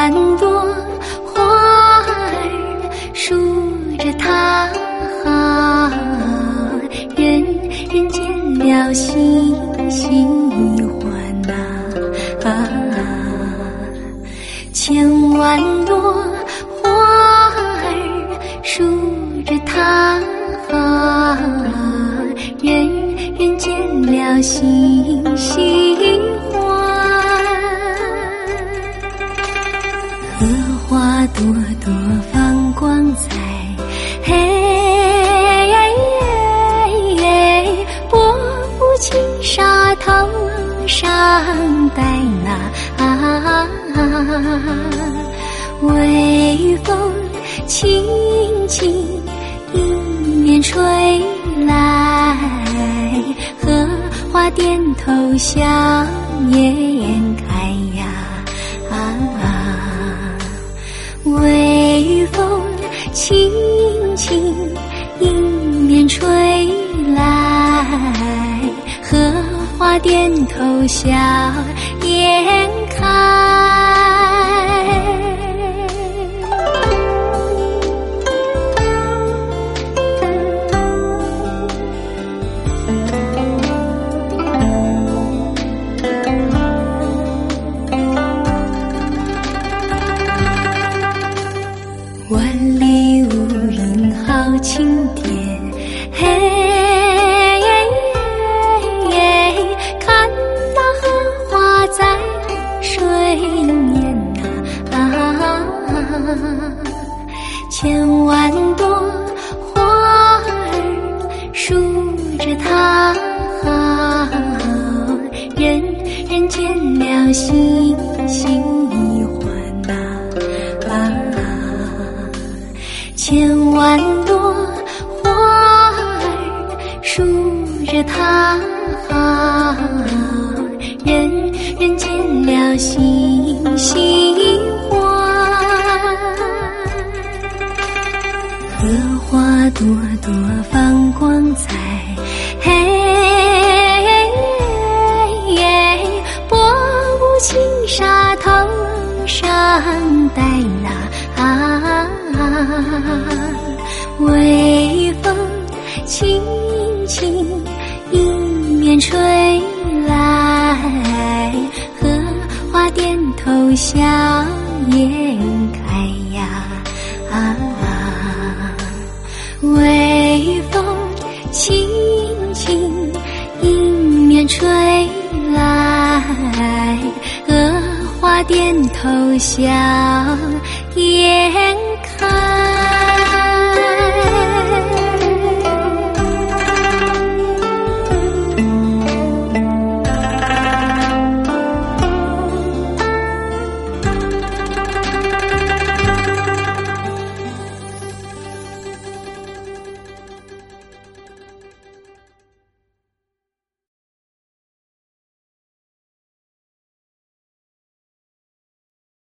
万朵花儿数着它，人人见了心喜欢呐，千万朵花儿数着它，人人见了心喜欢。荷花朵朵放光彩，波不轻纱头上戴那，微风轻轻迎面吹来，荷花点头笑颜开呀，微风轻轻迎面吹来，荷花点头笑颜开。万里无云好晴天，看那荷花在水面呐，千万朵花儿数着它，人人见了心喜欢呐，千万朵花儿数着它，人人见了心喜欢。荷花朵朵放光彩，波不轻纱头上戴那，微风轻轻迎面吹来，荷花点头笑颜开呀，微风轻轻迎面吹来，荷花点头笑颜开。